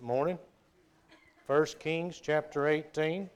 morning. 1 Kings chapter 18.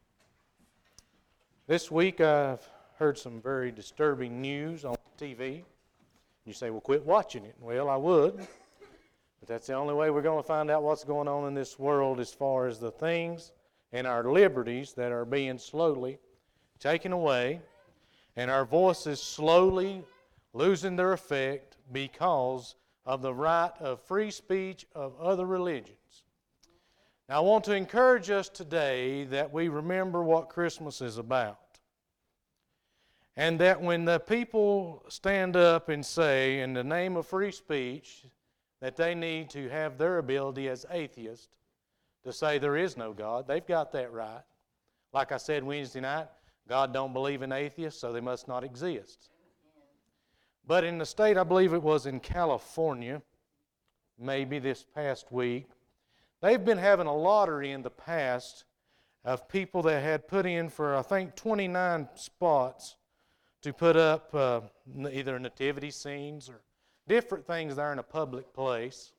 This week I've heard some very disturbing news on TV. You say, well, quit watching it. Well, I would. But that's the only way we're going to find out what's going on in this world as far as the things and our liberties that are being slowly taken away and our voices slowly losing their effect because of the right of free speech of other religions. Now, I want to encourage us today that we remember what Christmas is about. And that when the people stand up and say, in the name of free speech, that they need to have their ability as atheists to say there is no God, they've got that right. Like I said Wednesday night, God don't believe in atheists, so they must not exist. But in the state, I believe it was in California, maybe this past week, they've been having a lottery in the past of people that had put in for, I think, 29 spots to put up either nativity scenes or different things there in a public place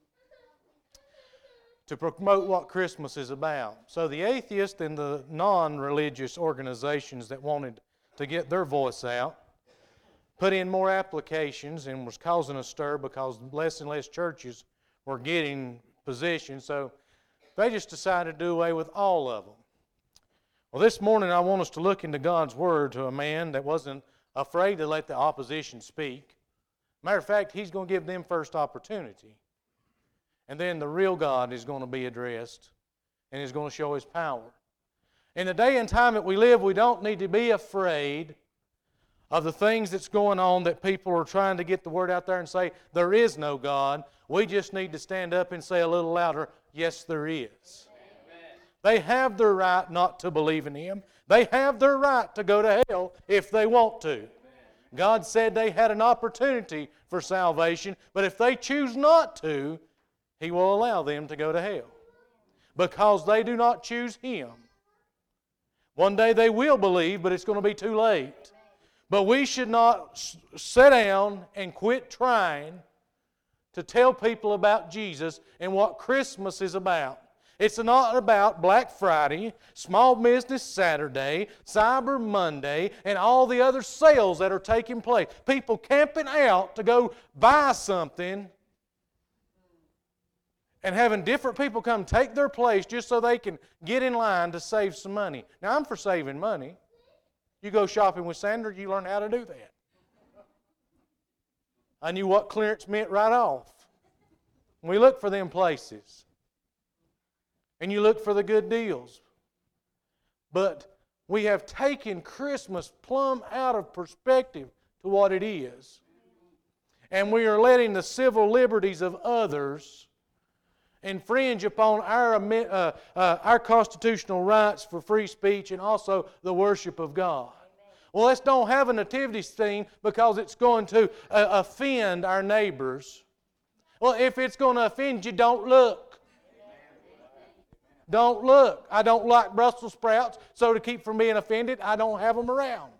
to promote what Christmas is about. So the atheists and the non-religious organizations that wanted to get their voice out put in more applications and was causing a stir because less and less churches were getting positions. So they just decided to do away with all of them. Well, this morning I want us to look into God's Word to a man that wasn't afraid to let the opposition speak. Matter of fact, he's going to give them first opportunity. And then the real God is going to be addressed and is going to show His power. In the day and time that we live, we don't need to be afraid of the things that's going on that people are trying to get the word out there and say, there is no God. We just need to stand up and say a little louder, yes, there is. Amen. They have their right not to believe in Him. They have their right to go to hell if they want to. Amen. God said they had an opportunity for salvation, but if they choose not to, He will allow them to go to hell because they do not choose Him. One day they will believe, but it's going to be too late. But we should not sit down and quit trying to tell people about Jesus and what Christmas is about. It's not about Black Friday, Small Business Saturday, Cyber Monday, and all the other sales that are taking place. People camping out to go buy something and having different people come take their place just so they can get in line to save some money. Now, I'm for saving money. You go shopping with Sandra, you learn how to do that. I knew what clearance meant right off. We look for them places. And you look for the good deals. But we have taken Christmas plumb out of perspective to what it is. And we are letting the civil liberties of others infringe upon our constitutional rights for free speech and also the worship of God. Well, let's don't have a nativity scene because it's going to offend our neighbors. Well, if it's going to offend you, don't look. Don't look. I don't like Brussels sprouts, so to keep from being offended, I don't have them around.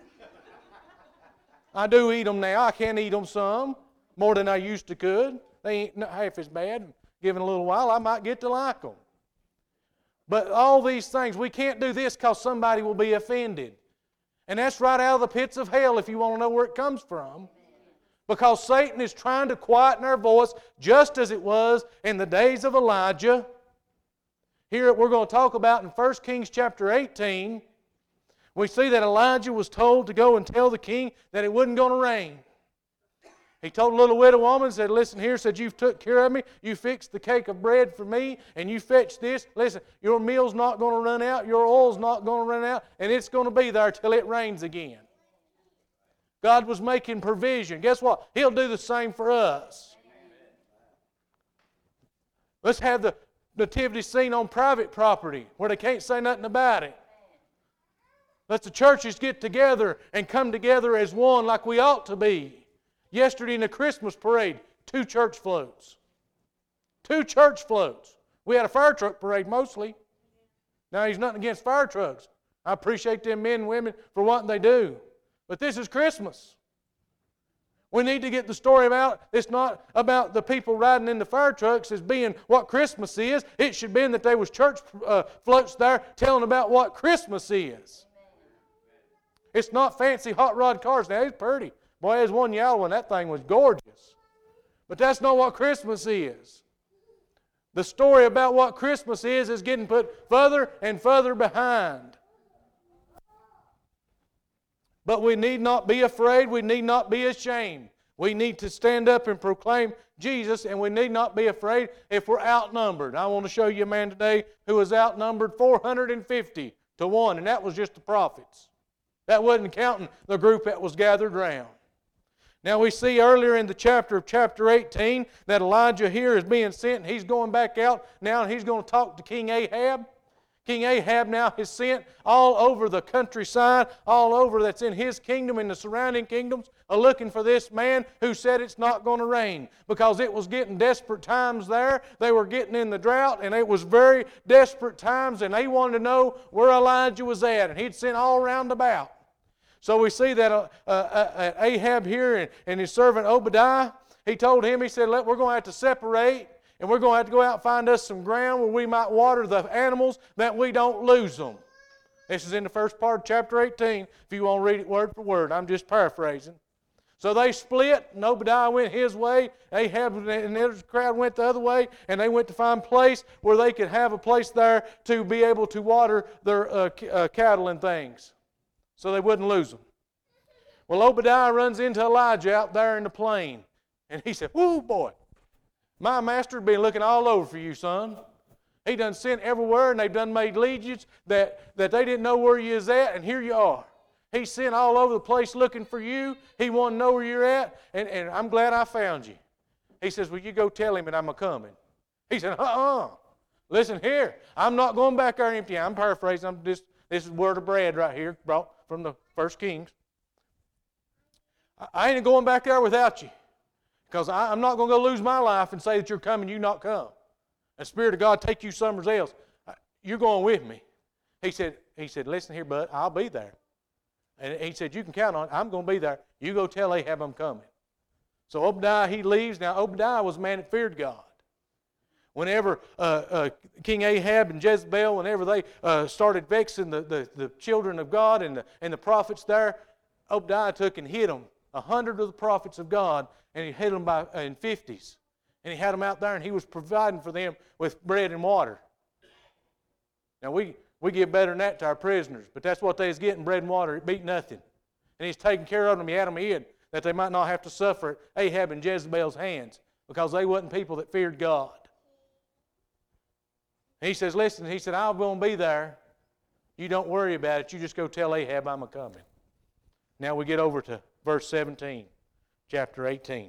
I do eat them now. I can eat them some, more than I used to could. They ain't half as bad. Given a little while, I might get to like them. But all these things, we can't do this because somebody will be offended. And that's right out of the pits of hell if you want to know where it comes from. Because Satan is trying to quieten our voice just as it was in the days of Elijah. Here we're going to talk about in 1 Kings chapter 18. We see that Elijah was told to go and tell the king that it wasn't going to rain. He told a little widow woman, said, listen here, said, you've took care of me, you fixed the cake of bread for me, and you fetched this. Listen, your meal's not going to run out, your oil's not going to run out, and it's going to be there till it rains again. God was making provision. Guess what? He'll do the same for us. Let's have the nativity scene on private property where they can't say nothing about it. Let the churches get together and come together as one like we ought to be. Yesterday in the Christmas parade, 2 church floats. 2 church floats. We had a fire truck parade mostly. Now, there's nothing against fire trucks. I appreciate them men and women for what they do. But this is Christmas. We need to get the story about, it's not about the people riding in the fire trucks as being what Christmas is. It should be that there was church floats there telling about what Christmas is. It's not fancy hot rod cars. Now, it's pretty. Boy, there's one yellow one. That thing was gorgeous. But that's not what Christmas is. The story about what Christmas is getting put further and further behind. But we need not be afraid. We need not be ashamed. We need to stand up and proclaim Jesus, and we need not be afraid if we're outnumbered. I want to show you a man today who was outnumbered 450 to 1, and that was just the prophets. That wasn't counting the group that was gathered around. Now we see earlier in the chapter 18 that Elijah here is being sent, and he's going back out now, and he's going to talk to King Ahab. King Ahab now is sent all over the countryside, all over that's in his kingdom and the surrounding kingdoms, looking for this man who said it's not going to rain because it was getting desperate times there. They were getting in the drought, and it was very desperate times, and they wanted to know where Elijah was at, and he'd sent all around about. So we see that Ahab here and his servant Obadiah, he told him, he said, we're going to have to separate, and we're going to have to go out and find us some ground where we might water the animals that we don't lose them. This is in the first part of chapter 18, if you want to read it word for word. I'm just paraphrasing. So they split, and Obadiah went his way, Ahab and the crowd went the other way, and they went to find a place where they could have a place there to be able to water their cattle and things, so they wouldn't lose them. Well, Obadiah runs into Elijah out there in the plain, and he said, "Whoo, boy, my master's been looking all over for you, son. He done sent everywhere, and they've done made legions that they didn't know where you is at, and here you are. He sent all over the place looking for you. He wanted to know where you're at, and I'm glad I found you." He says, "Well, you go tell him that I'm a-coming." He said, "Listen here, I'm not going back there empty." I'm paraphrasing. This is word of bread right here, brought from the First Kings. I ain't going back there without you, because I'm not going to go lose my life and say that you're coming, you not come. The Spirit of God take you somewhere else. You're going with me. He said, "Listen here, bud, I'll be there." And he said, "You can count on it. I'm going to be there. You go tell Ahab I'm coming." So Obadiah, he leaves. Now, Obadiah was a man that feared God. Whenever King Ahab and Jezebel, whenever they started vexing the children of God and the prophets there, Obadiah took and hid them, 100 of the prophets of God, and he hid them in 50s. And he had them out there, and he was providing for them with bread and water. Now, we give better than that to our prisoners, but that's what they was getting, bread and water. It beat nothing. And he's taking care of them. He had them hid that they might not have to suffer at Ahab and Jezebel's hands, because they wasn't people that feared God. And he says, "Listen," he said, "I'm going to be there. You don't worry about it. You just go tell Ahab I'm a-coming." Now we get over to verse 17, chapter 18.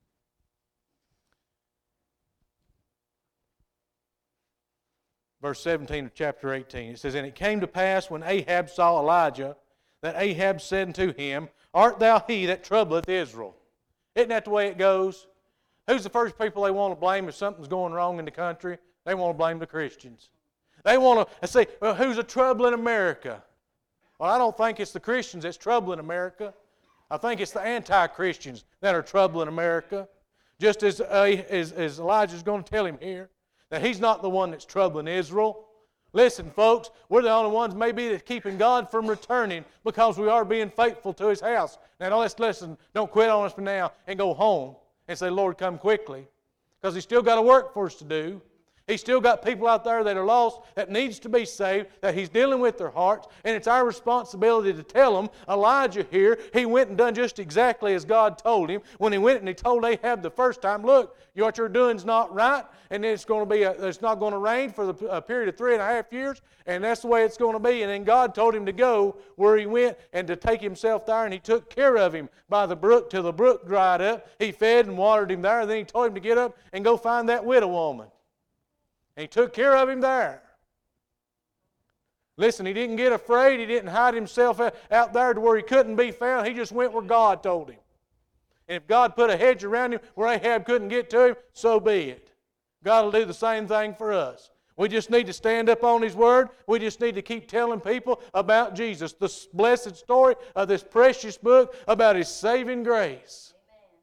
Verse 17 of chapter 18. It says, "And it came to pass when Ahab saw Elijah, that Ahab said unto him, Art thou he that troubleth Israel?" Isn't that the way it goes? Who's the first people they want to blame if something's going wrong in the country? They want to blame the Christians. They want to say, "Well, who's a trouble in America?" Well, I don't think it's the Christians that's troubling America. I think it's the anti-Christians that are troubling America. Just as Elijah's going to tell him here, that he's not the one that's troubling Israel. Listen, folks, we're the only ones maybe that's keeping God from returning because we are being faithful to His house. Now, let's listen. Don't quit on us for now and go home and say, "Lord, come quickly," because He's still got a work for us to do. He's still got people out there that are lost, that needs to be saved, that He's dealing with their hearts, and it's our responsibility to tell them. Elijah here, he went and done just exactly as God told him. When he went and he told Ahab the first time, "Look, what you're doing is not right, and it's not going to rain for a period of 3.5 years, and that's the way it's going to be." And then God told him to go where he went and to take himself there, and He took care of him by the brook till the brook dried up. He fed and watered him there, and then He told him to get up and go find that widow woman. And He took care of him there. Listen, he didn't get afraid. He didn't hide himself out there to where he couldn't be found. He just went where God told him. And if God put a hedge around him where Ahab couldn't get to him, so be it. God will do the same thing for us. We just need to stand up on His Word. We just need to keep telling people about Jesus, the blessed story of this precious book about His saving grace.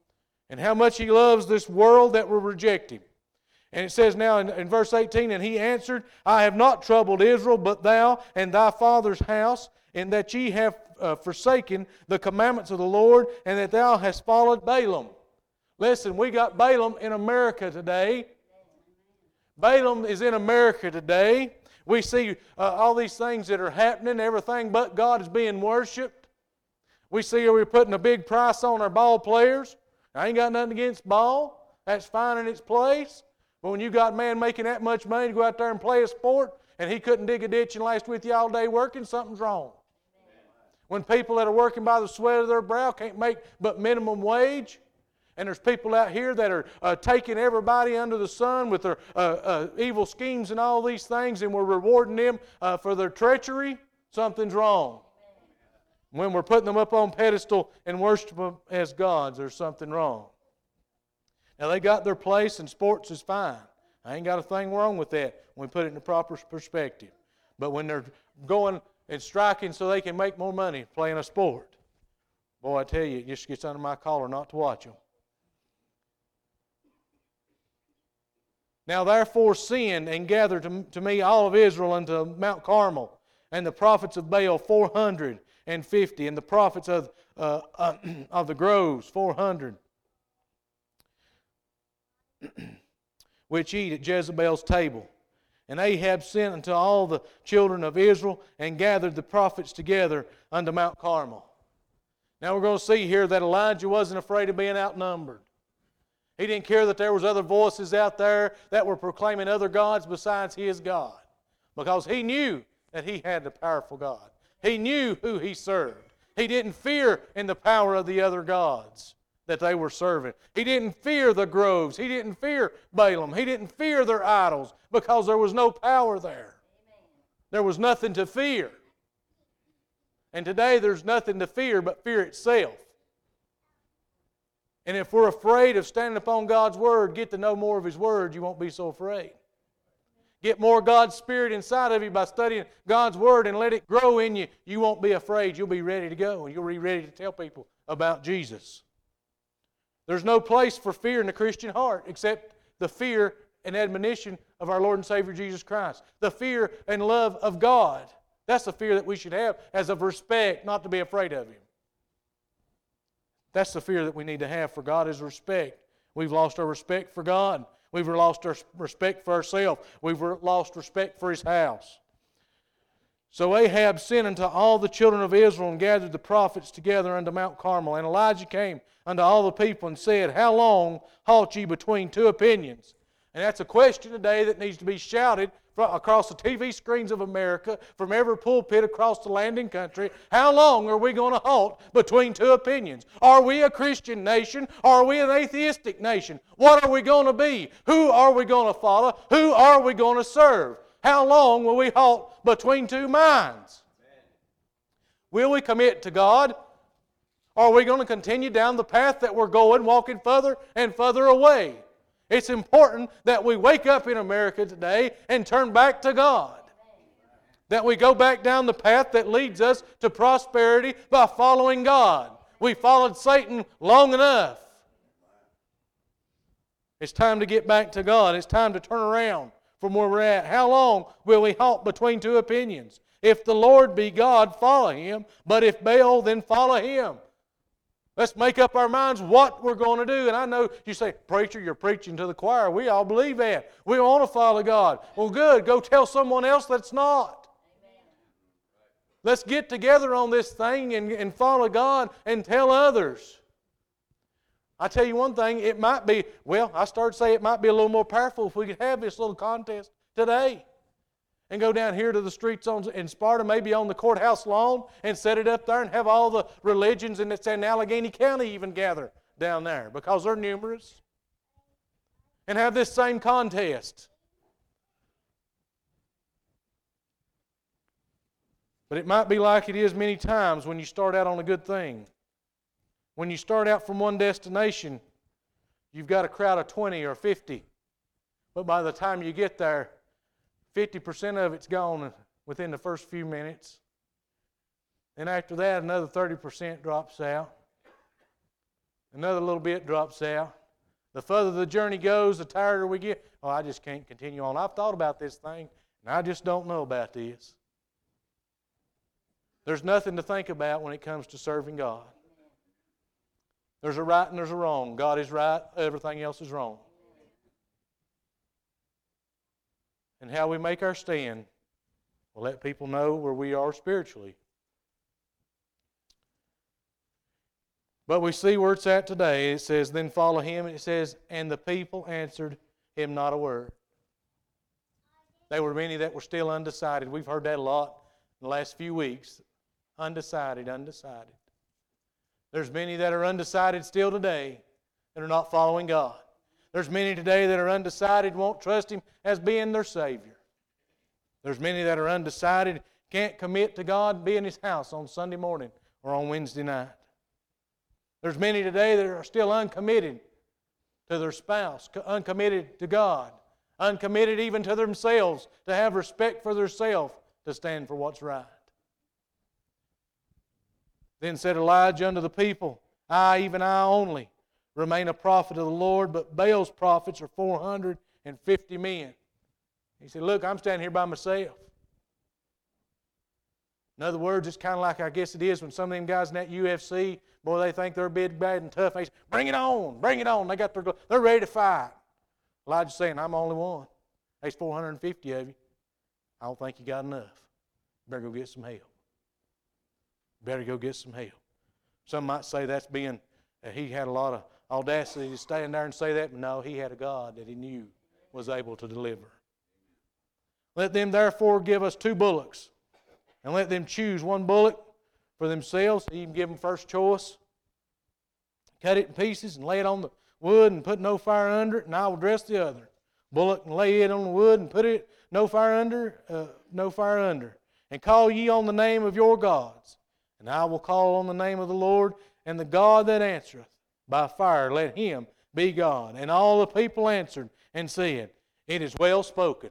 and how much He loves this world that will reject Him. And it says now in verse 18, and He answered, I have not troubled Israel, but thou and thy father's house, in that ye have forsaken the commandments of the Lord, and that thou hast followed Balaam. Listen, we got Balaam in America today. Balaam is in America today. We see all these things that are happening. Everything but God is being worshipped. We see we're putting a big price on our ball players. I ain't got nothing against ball. That's fine in its place. But when you got a man making that much money to go out there and play a sport, and he couldn't dig a ditch and last with you all day working, something's wrong. When people that are working by the sweat of their brow can't make but minimum wage, and there's people out here that are taking everybody under the sun with their evil schemes and all these things, and we're rewarding them for their treachery, something's wrong. When we're putting them up on pedestal and worship them as gods, there's something wrong. Now, they got their place, and sports is fine. I ain't got a thing wrong with that when we put it in the proper perspective. But when they're going and striking so they can make more money playing a sport, boy, I tell you, it just gets under my collar not to watch them. Now therefore send and gather to me all of Israel unto Mount Carmel, and the prophets of Baal 450, and the prophets of the groves 400, which eat at Jezebel's table. And Ahab sent unto all the children of Israel, and gathered the prophets together unto Mount Carmel. Now we're going to see here that Elijah wasn't afraid of being outnumbered. He didn't care that there was other voices out there that were proclaiming other gods besides his God, because he knew that he had the powerful God. He knew who he served. He didn't fear in the power of the other gods that they were serving. He didn't fear the groves. He didn't fear Balaam. He didn't fear their idols, because there was no power there. There was nothing to fear. And today there's nothing to fear but fear itself. And if we're afraid of standing upon God's Word, get to know more of His Word, you won't be so afraid. Get more God's Spirit inside of you by studying God's Word and let it grow in you. You won't be afraid. You'll be ready to go, and you'll be ready to tell people about Jesus. There's no place for fear in the Christian heart except the fear and admonition of our Lord and Savior Jesus Christ. The fear and love of God. That's the fear that we should have as of respect, not to be afraid of Him. That's the fear that we need to have for God, is respect. We've lost our respect for God. We've lost our respect for ourselves. We've lost respect for His house. So Ahab sent unto all the children of Israel, and gathered the prophets together unto Mount Carmel. And Elijah came unto all the people and said, How long halt ye between two opinions? And that's a question today that needs to be shouted across the TV screens of America, from every pulpit across the land and country. How long are we going to halt between two opinions? Are we a Christian nation? Or are we an atheistic nation? What are we going to be? Who are we going to follow? Who are we going to serve? How long will we halt between two minds? Will we commit to God? Or are we going to continue down the path that we're going, walking further and further away? It's important that we wake up in America today and turn back to God. That we go back down the path that leads us to prosperity by following God. We followed Satan long enough. It's time to get back to God. It's time to turn around from where we're at. How long will we halt between two opinions? If the Lord be God, follow Him. But if Baal, then follow him. Let's make up our minds what we're going to do. And I know you say, preacher, you're preaching to the choir. We all believe that. We want to follow God. Well, good. Go tell someone else that's not. Amen. Let's get together on this thing and follow God and tell others. I tell you one thing, it might be, I started to say it might be a little more powerful if we could have this little contest today. And go down here to the streets in Sparta, maybe on the courthouse lawn, and set it up there and have all the religions in Allegheny County even gather down there, because they're numerous. And have this same contest. But it might be like it is many times when you start out on a good thing. When you start out from one destination, you've got a crowd of 20 or 50. But by the time you get there, 50% of it's gone within the first few minutes. And after that, another 30% drops out. Another little bit drops out. The further the journey goes, the tireder we get. Oh, I just can't continue on. I've thought about this thing, and I just don't know about this. There's nothing to think about when it comes to serving God. There's a right and there's a wrong. God is right, everything else is wrong. And how we make our stand will let people know where we are spiritually. But we see where it's at today. It says, then follow him. And it says, and the people answered him not a word. There were many that were still undecided. We've heard that a lot in the last few weeks. Undecided, undecided. There's many that are undecided still today that are not following God. There's many today that are undecided, won't trust him as being their Savior. There's many that are undecided, can't commit to God, be in his house on Sunday morning or on Wednesday night. There's many today that are still uncommitted to their spouse, uncommitted to God, uncommitted even to themselves, to have respect for themselves, to stand for what's right. Then said Elijah unto the people, I, even I only, remain a prophet of the Lord, but Baal's prophets are 450 men. He said, look, I'm standing here by myself. In other words, it's kind of like I guess it is when some of them guys in that UFC, boy, they think they're big, bad, and tough. They say, bring it on, bring it on. They're ready to fight. Elijah's saying, I'm the only one. There's 450 of you. I don't think you got enough. You better go get some help. Better go get some help. Some might say that's being, he had a lot of audacity to stand there and say that, but no, he had a God that he knew was able to deliver. Let them therefore give us 2 bullocks, and let them choose 1 bullock for themselves. He even give them first choice. Cut it in pieces and lay it on the wood and put no fire under it, and I will dress the other bullock and lay it on the wood and put it no fire under. And call ye on the name of your gods, and I will call on the name of the Lord, and the God that answereth by fire, let him be God. And all the people answered and said, it is well spoken.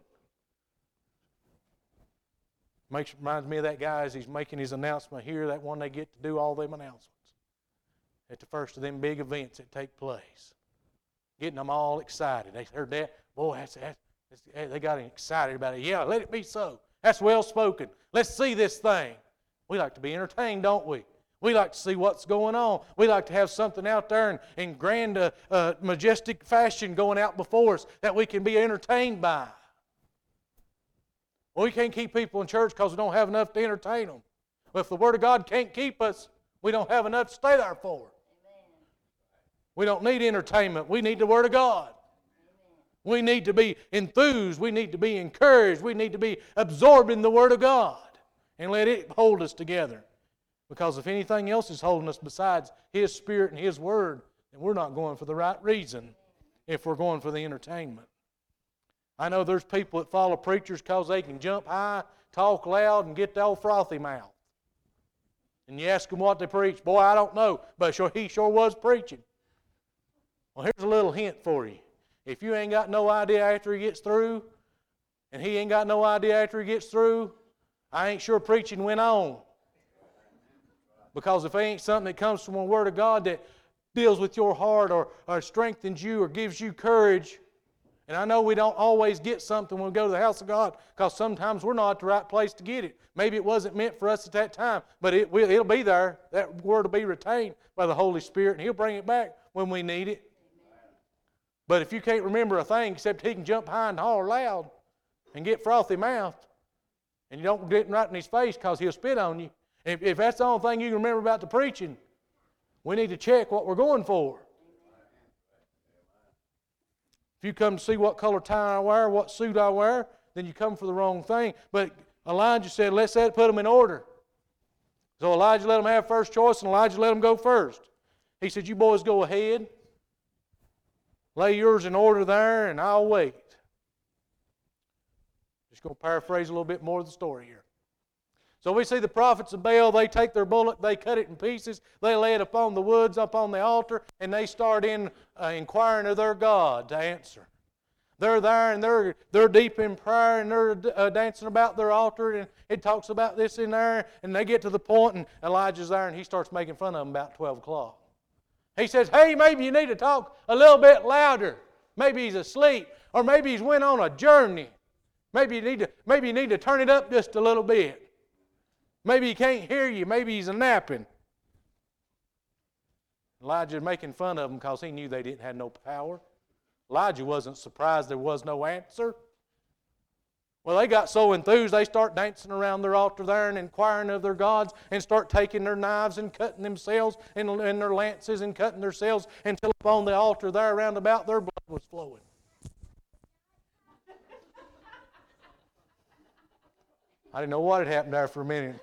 Reminds me of that guy as he's making his announcement here, that one they get to do all them announcements at the first of them big events that take place. Getting them all excited. They heard that. Boy, they got excited about it. Yeah, let it be so. That's well spoken. Let's see this thing. We like to be entertained, don't we? We like to see what's going on. We like to have something out there in grand, majestic fashion going out before us that we can be entertained by. Well, we can't keep people in church because we don't have enough to entertain them. But if the Word of God can't keep us, we don't have enough to stay there for. Amen. We don't need entertainment. We need the Word of God. Amen. We need to be enthused. We need to be encouraged. We need to be absorbed in the Word of God and let it hold us together. Because if anything else is holding us besides His Spirit and His Word, then we're not going for the right reason if we're going for the entertainment. I know there's people that follow preachers because they can jump high, talk loud, and get the old frothy mouth. And you ask them what they preach. Boy, I don't know, but he sure was preaching. Well, here's a little hint for you. If you ain't got no idea after he gets through, and he ain't got no idea after he gets through, I ain't sure preaching went on. Because if it ain't something that comes from the Word of God that deals with your heart or strengthens you or gives you courage. And I know we don't always get something when we go to the house of God because sometimes we're not at the right place to get it. Maybe it wasn't meant for us at that time, but it'll be there. That Word will be retained by the Holy Spirit, and He'll bring it back when we need it. But if you can't remember a thing except He can jump high and holler loud and get frothy mouthed, and you don't get right in His face because He'll spit on you, if that's the only thing you can remember about the preaching, we need to check what we're going for. If you come to see what color tie I wear, what suit I wear, then you come for the wrong thing. But Elijah said, let's put them in order. So Elijah let them have first choice, and Elijah let them go first. He said, you boys go ahead. Lay yours in order there, and I'll wait. Just going to paraphrase a little bit more of the story here. So we see the prophets of Baal, they take their bullock, they cut it in pieces, they lay it upon the woods, up on the altar, and they start inquiring of their God to answer. They're there and they're deep in prayer and they're dancing about their altar, and it talks about this in there, and they get to the point, and Elijah's there and he starts making fun of them about 12 o'clock. He says, hey, maybe you need to talk a little bit louder. Maybe he's asleep, or maybe he's went on a journey. Maybe you need to turn it up just a little bit. Maybe he can't hear you. Maybe he's napping. Elijah making fun of them because he knew they didn't have no power. Elijah wasn't surprised there was no answer. Well, they got so enthused they start dancing around their altar there and inquiring of their gods and start taking their knives and cutting themselves and their lances and cutting themselves until upon the altar there around about their blood was flowing. I didn't know what had happened there for a minute.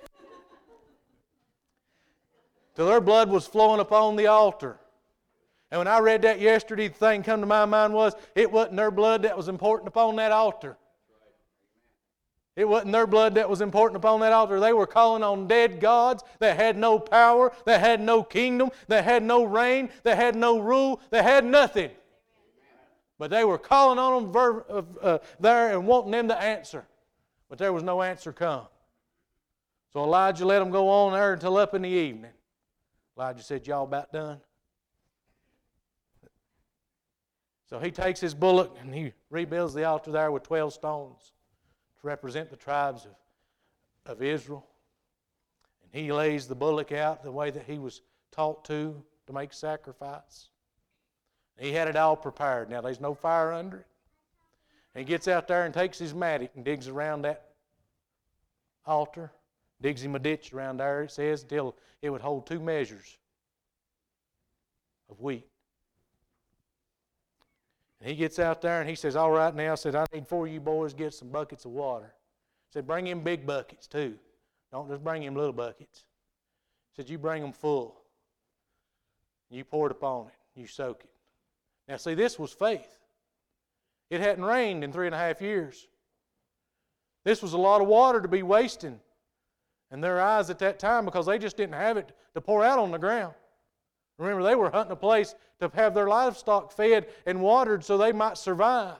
Till their blood was flowing upon the altar. And when I read that yesterday, the thing come to my mind was, it wasn't their blood that was important upon that altar. It wasn't their blood that was important upon that altar. They were calling on dead gods that had no power, that had no kingdom, that had no reign, that had no rule, that had nothing. But they were calling on them there and wanting them to answer. But there was no answer come. So Elijah let them go on there until up in the evening. Elijah said, y'all about done? So he takes his bullock and he rebuilds the altar there with 12 stones to represent the tribes of Israel. And he lays the bullock out the way that he was taught to make sacrifice. He had it all prepared. Now there's no fire under it. And he gets out there and takes his mattock and digs around that altar. Digs him a ditch around there, it says, until it would hold 2 measures of wheat. And he gets out there and he says, all right now, said, I need 4 of you boys to get some buckets of water. Said, bring him big buckets too. Don't just bring him little buckets. Said, you bring them full. You pour it upon it. You soak it. Now see, this was faith. It hadn't rained in 3.5 years. This was a lot of water to be wasting in their eyes at that time because they just didn't have it to pour out on the ground. Remember, they were hunting a place to have their livestock fed and watered so they might survive.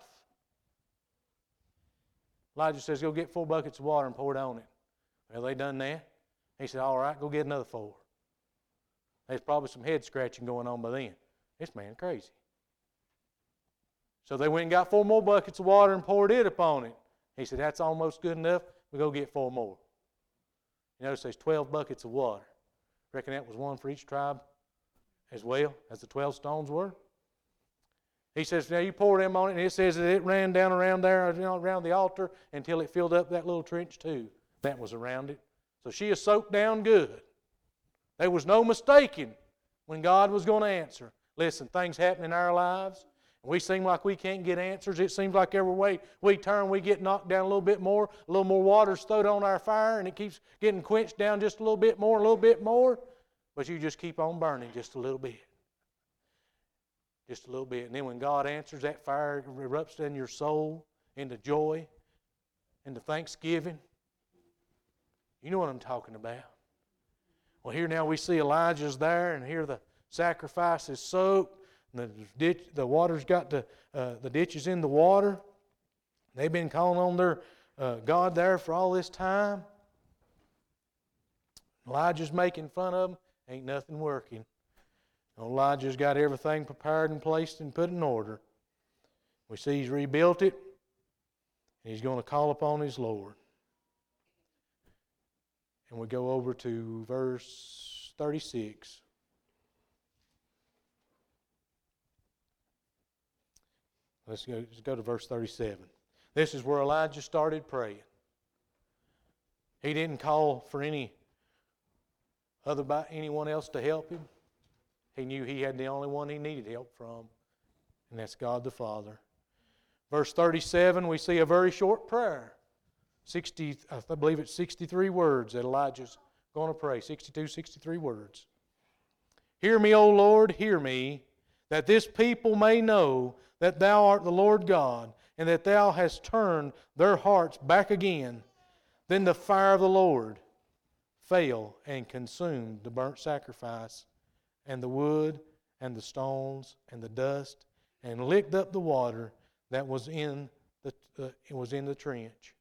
Elijah says, go get 4 buckets of water and pour it on it. Well, they done that. He said, all right, go get another 4. There's probably some head scratching going on by then. This man crazy. So they went and got 4 more buckets of water and poured it upon it. He said, that's almost good enough. We'll go get 4 more. You notice there's 12 buckets of water. Reckon that was one for each tribe as well as the 12 stones were. He says, now you pour them on it, and it says that it ran down around there, around the altar, until it filled up that little trench too. That was around it. So she is soaked down good. There was no mistaking when God was going to answer. Listen, things happen in our lives. We seem like we can't get answers. It seems like every way we turn, we get knocked down a little bit more. A little more water's thrown on our fire, and it keeps getting quenched down just a little bit more, a little bit more. But you just keep on burning just a little bit. Just a little bit. And then when God answers, that fire erupts in your soul into joy, into thanksgiving. You know what I'm talking about. Well, here now we see Elijah's there, and here the sacrifice is soaked. The water's got the ditch is in the water. They've been calling on their God there for all this time. Elijah's making fun of them. Ain't nothing working. Elijah's got everything prepared and placed and put in order. We see he's rebuilt it, and he's going to call upon his Lord. And we go over to verse 36. Let's go to verse 37. This is where Elijah started praying. He didn't call for anyone else to help him. He knew he had the only one he needed help from, and that's God the Father. Verse 37, we see a very short prayer. I believe it's 63 words that Elijah's going to pray. 63 words. Hear me, O Lord, hear me, that this people may know that Thou art the Lord God, and that Thou hast turned their hearts back again. Then the fire of the Lord fell and consumed the burnt sacrifice, and the wood, and the stones, and the dust, and licked up the water that was in the trench.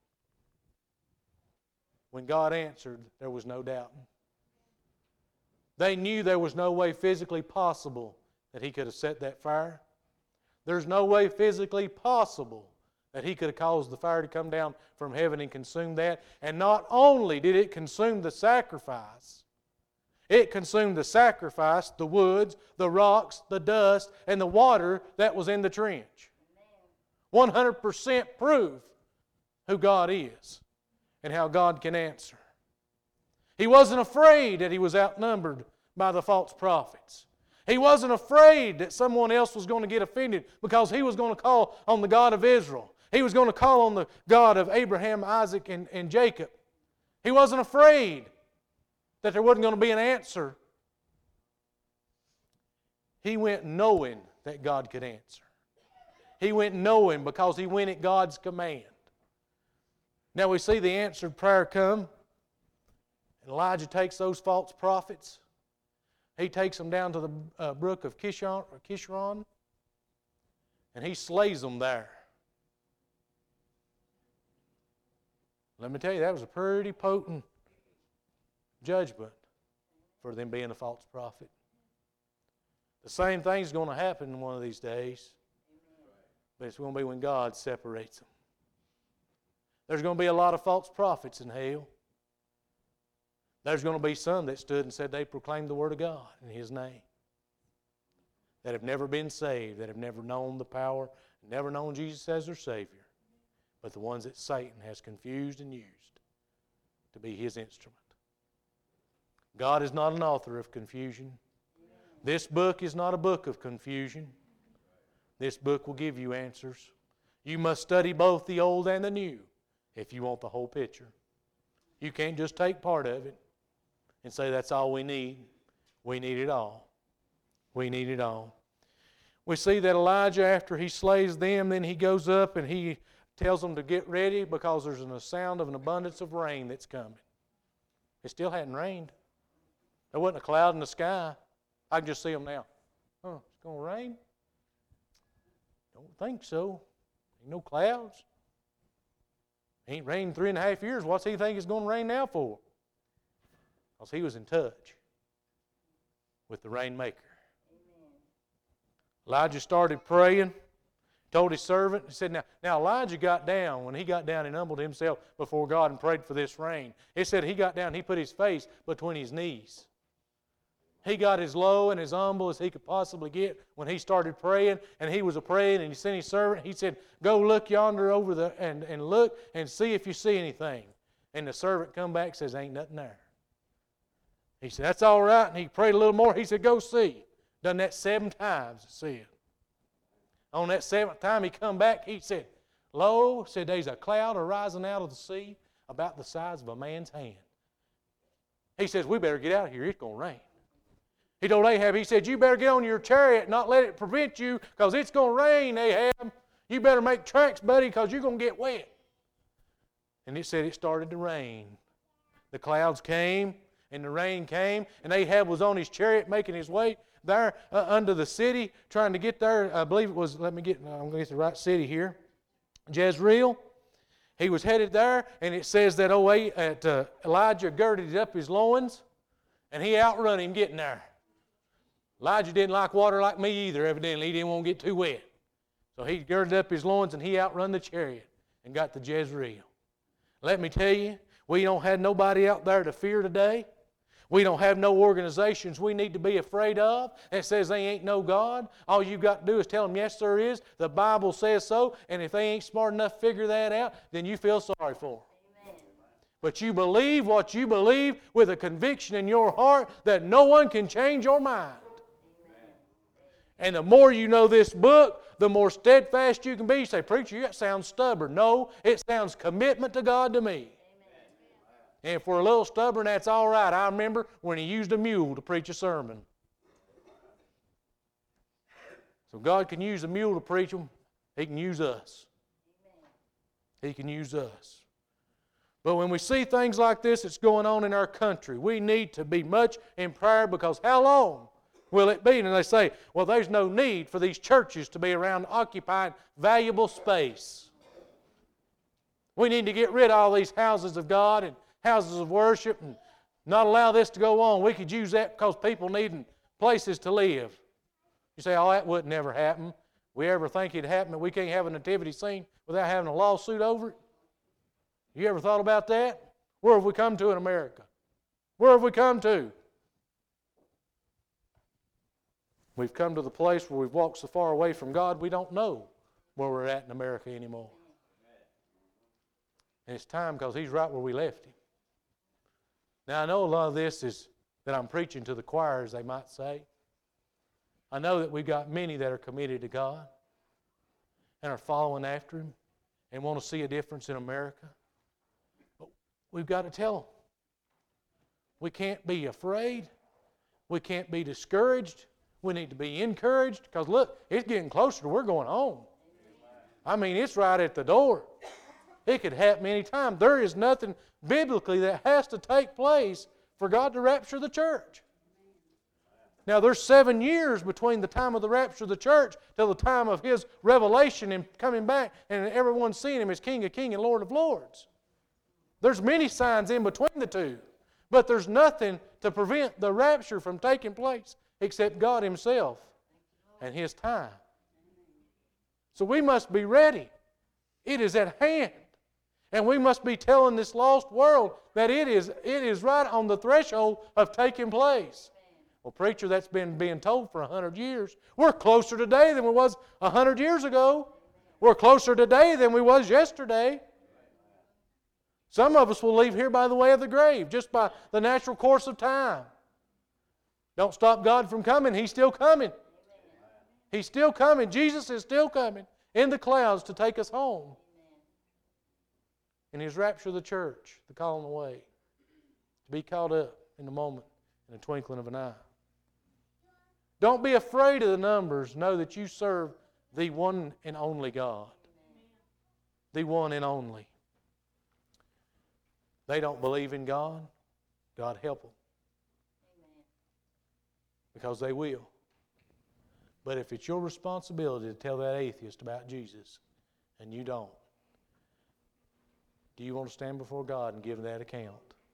When God answered, there was no doubting. They knew there was no way physically possible that he could have set that fire. There's no way physically possible that he could have caused the fire to come down from heaven and consume that. And not only did it consume the sacrifice, it consumed the sacrifice, the woods, the rocks, the dust, and the water that was in the trench. 100% proof who God is and how God can answer. He wasn't afraid that he was outnumbered by the false prophets. He wasn't afraid that someone else was going to get offended because he was going to call on the God of Israel. He was going to call on the God of Abraham, Isaac, and Jacob. He wasn't afraid that there wasn't going to be an answer. He went knowing that God could answer. He went knowing because he went at God's command. Now we see the answered prayer come. Elijah takes those false prophets. He takes them down to the brook of Kishon, and he slays them there. Let me tell you, that was a pretty potent judgment for them being a false prophet. The same thing's going to happen one of these days, but it's going to be when God separates them. There's going to be a lot of false prophets in hell. There's going to be some that stood and said they proclaimed the Word of God in His name, that have never been saved, that have never known the power, never known Jesus as their Savior, but the ones that Satan has confused and used to be his instrument. God is not an author of confusion. This book is not a book of confusion. This book will give you answers. You must study both the old and the new if you want the whole picture. You can't just take part of it and say that's all we need. We need it all. We need it all. We see that Elijah, after he slays them, then he goes up and he tells them to get ready because there's a sound of an abundance of rain that's coming. It still hadn't rained. There wasn't a cloud in the sky. I can just see them now. It's going to rain? Don't think so. Ain't no clouds. Ain't rained 3.5 years. What's he think it's going to rain now for? Because he was in touch with the rainmaker. Elijah started praying, told his servant, he said, now Elijah got down. When he got down and humbled himself before God and prayed for this rain, it said he got down and he put his face between his knees. He got as low and as humble as he could possibly get when he started praying, and he was a-praying, and he sent his servant, he said, go look yonder over and look and see if you see anything. And the servant come back and says, ain't nothing there. He said, that's all right, and he prayed a little more. He said, go see. Done that 7 times, it said. On that 7th time he come back, he said, lo, said there's a cloud arising out of the sea about the size of a man's hand. He says, we better get out of here, it's going to rain. He told Ahab, he said, you better get on your chariot and not let it prevent you because it's going to rain, Ahab. You better make tracks, buddy, because you're going to get wet. And it said it started to rain. The clouds came and the rain came, and Ahab was on his chariot making his way there under the city, trying to get there. I believe it was, I'm going to get the right city here, Jezreel. He was headed there, and it says that Elijah girded up his loins, and he outrun him getting there. Elijah didn't like water like me either, evidently. He didn't want to get too wet. So he girded up his loins, and he outrun the chariot and got to Jezreel. Let me tell you, we don't have nobody out there to fear today. We don't have no organizations we need to be afraid of that says they ain't no God. All you've got to do is tell them, yes, there is. The Bible says so. And if they ain't smart enough to figure that out, then you feel sorry for them. Amen. But you believe what you believe with a conviction in your heart that no one can change your mind. Amen. And the more you know this book, the more steadfast you can be. You say, preacher, that sounds stubborn. No, it sounds commitment to God to me. And if we're a little stubborn, that's all right. I remember when he used a mule to preach a sermon. So God can use a mule to preach them. He can use us. He can use us. But when we see things like this that's going on in our country, we need to be much in prayer, because how long will it be? And they say, well, there's no need for these churches to be around occupying valuable space. We need to get rid of all these houses of God and houses of worship and Not allow this to go on. We could use that because people needing places to live. You say, oh, that wouldn't never happen. We ever think it'd happen that we can't have a nativity scene without having a lawsuit over it? You ever thought about that? Where have we come to in America? Where have we come to? We've come to the place where we've walked so far away from God, we don't know where we're at in America anymore. And it's time because He's right where we left Him. Now, I know a lot of this is that I'm preaching to the choir, as they might say. I know that we've got many that are committed to God and are following after Him and want to see a difference in America. But we've got to tell them. We can't be afraid. We can't be discouraged. We need to be encouraged because, look, it's getting closer to we're going home. I mean, it's right at the door. It could happen any time. There is nothing biblically that has to take place for God to rapture the church. Now, there's 7 years between the time of the rapture of the church till the time of His revelation and coming back and everyone seeing Him as King of Kings and Lord of Lords. There's many signs in between the two, but there's nothing to prevent the rapture from taking place except God Himself and His time. So we must be ready. It is at hand. And we must be telling this lost world that it is right on the threshold of taking place. Well, preacher, that's been being told for 100 years. We're closer today than we was 100 years ago. We're closer today than we was yesterday. Some of us will leave here by the way of the grave, just by the natural course of time. Don't stop God from coming. He's still coming. He's still coming. Jesus is still coming in the clouds to take us home. In His rapture of the church, the calling away, to be caught up in a moment, in the twinkling of an eye. Don't be afraid of the numbers. Know that you serve the one and only God. The one and only. They don't believe in God. God help them. Because they will. But if it's your responsibility to tell that atheist about Jesus, and you don't, do you want to stand before God and give that account?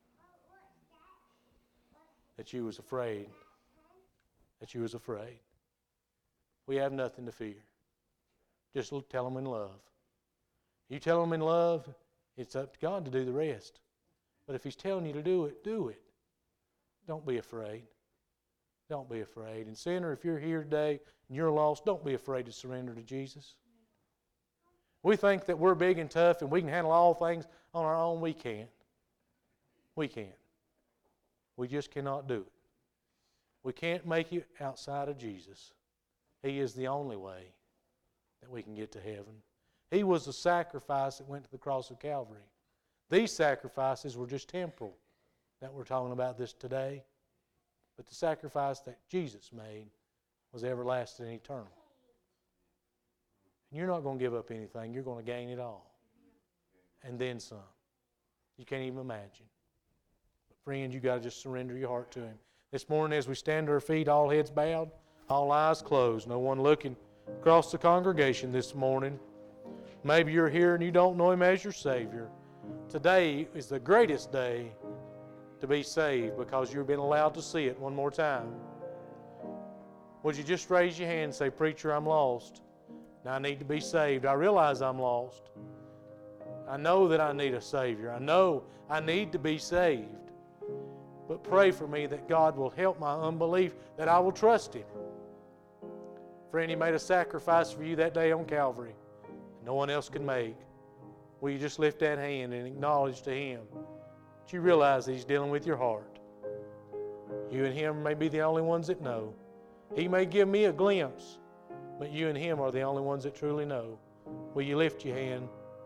That you was afraid. That you was afraid. We have nothing to fear. Just tell them in love. You tell them in love, it's up to God to do the rest. But if He's telling you to do it, do it. Don't be afraid. Don't be afraid. And sinner, if you're here today and you're lost, don't be afraid to surrender to Jesus. We think that we're big and tough and we can handle all things on our own. We can't. We can't. We just cannot do it. We can't make it outside of Jesus. He is the only way that we can get to heaven. He was the sacrifice that went to the cross of Calvary. These sacrifices were just temporal that we're talking about this today. But the sacrifice that Jesus made was everlasting and eternal. And you're not going to give up anything. You're going to gain it all. And then some. You can't even imagine. But friends, you've got to just surrender your heart to Him. This morning as we stand to our feet, all heads bowed, all eyes closed, no one looking across the congregation this morning. Maybe you're here and you don't know Him as your Savior. Today is the greatest day to be saved because you've been allowed to see it one more time. Would you just raise your hand and say, Preacher, I'm lost. Now I need to be saved. I realize I'm lost. I know that I need a Savior. I know I need to be saved. But pray for me that God will help my unbelief, that I will trust Him. Friend, He made a sacrifice for you that day on Calvary that no one else could make. Will you just lift that hand and acknowledge to Him that you realize that He's dealing with your heart? You and Him may be the only ones that know. He may give me a glimpse, but you and Him are the only ones that truly know. Will you lift your hand?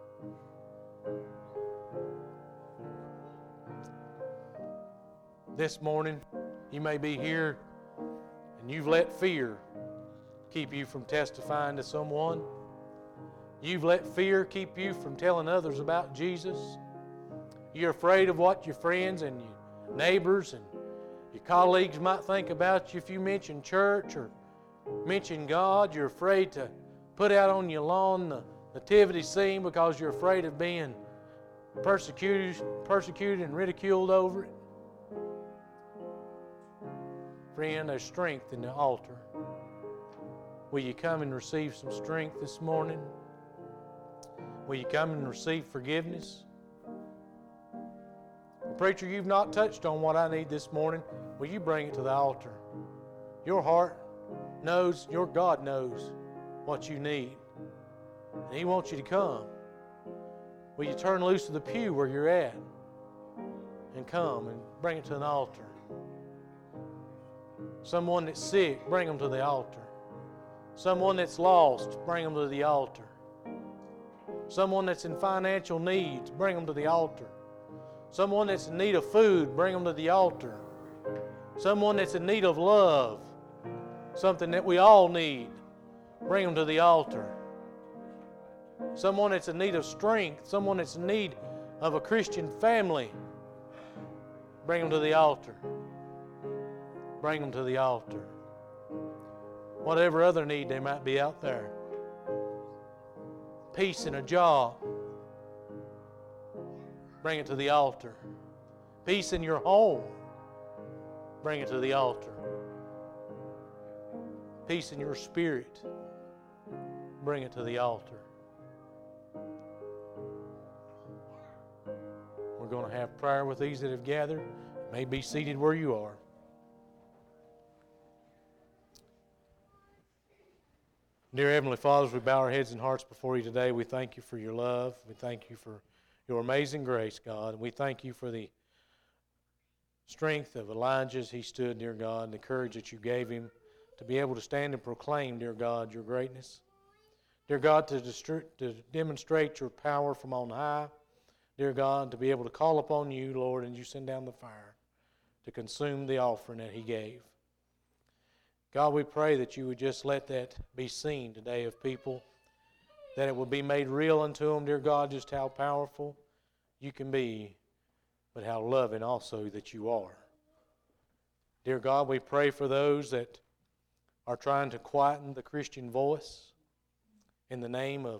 This morning, you may be here and you've let fear keep you from testifying to someone. You've let fear keep you from telling others about Jesus. You're afraid of what your friends and your neighbors and your colleagues might think about you if you mention church or mention God. You're afraid to put out on your lawn the nativity scene because you're afraid of being persecuted and ridiculed over it. Friend, there's strength in the altar. Will you come and receive some strength this morning? Will you come and receive forgiveness? Preacher, you've not touched on what I need this morning. Will you bring it to the altar? Your heart knows, your God knows what you need. And He wants you to come. Will you turn loose of the pew where you're at and come and bring it to an altar? Someone that's sick, bring them to the altar. Someone that's lost, bring them to the altar. Someone that's in financial needs, bring them to the altar. Someone that's in need of food, bring them to the altar. Someone that's in need of love, something that we all need, bring them to the altar. Someone that's in need of strength, someone that's in need of a Christian family, bring them to the altar. Bring them to the altar. Whatever other need they might be out there. Peace in a job, bring it to the altar. Peace in your home, bring it to the altar. Peace in your spirit, bring it to the altar. We're going to have prayer with these that have gathered. You may be seated where you are. Dear Heavenly Father, as we bow our heads and hearts before you today, we thank you for your love. We thank you for your amazing grace, God. And we thank you for the strength of Elijah as he stood, dear God, and the courage that you gave him to be able to stand and proclaim, dear God, your greatness. Dear God, to demonstrate your power from on high. Dear God, to be able to call upon you, Lord, and you send down the fire to consume the offering that he gave. God, we pray that you would just let that be seen today of people, that it will be made real unto them, dear God, just how powerful you can be, but how loving also that you are. Dear God, we pray for those that are trying to quieten the Christian voice in the name of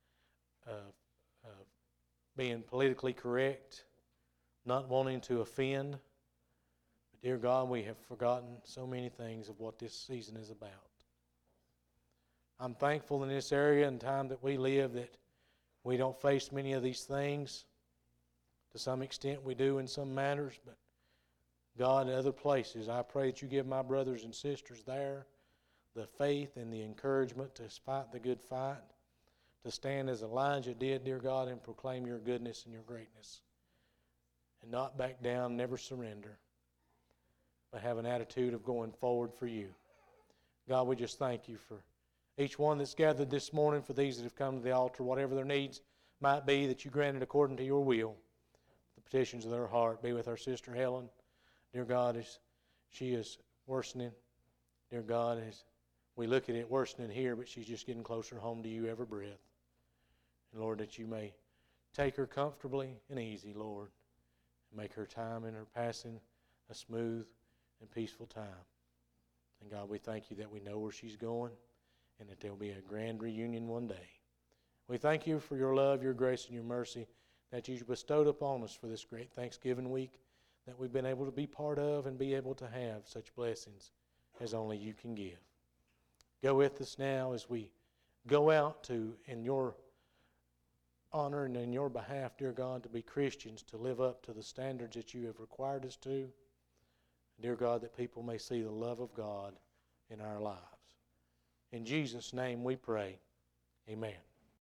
being politically correct, not wanting to offend. But dear God, we have forgotten so many things of what this season is about. I'm thankful in this area and time that we live that we don't face many of these things. To some extent we do in some matters, but God, in other places, I pray that you give my brothers and sisters there the faith and the encouragement to fight the good fight, to stand as Elijah did, dear God, and proclaim your goodness and your greatness, and not back down, never surrender, but have an attitude of going forward for you. God, we just thank you for each one that's gathered this morning, for these that have come to the altar, whatever their needs might be, that you granted according to your will. The petitions of their heart. Be with our sister Helen, dear God, as she is worsening. Dear God, as we look at it worsening here, but she's just getting closer home to you every breath. And Lord, that you may take her comfortably and easy, Lord, and make her time and her passing a smooth and peaceful time. And God, we thank you that we know where she's going and that there'll be a grand reunion one day. We thank you for your love, your grace, and your mercy that you bestowed upon us for this great Thanksgiving week that we've been able to be part of and be able to have such blessings as only you can give. Go with us now as we go out to, in your honor and in your behalf, dear God, to be Christians, to live up to the standards that you have required us to. Dear God, that people may see the love of God in our lives. In Jesus' name we pray. Amen.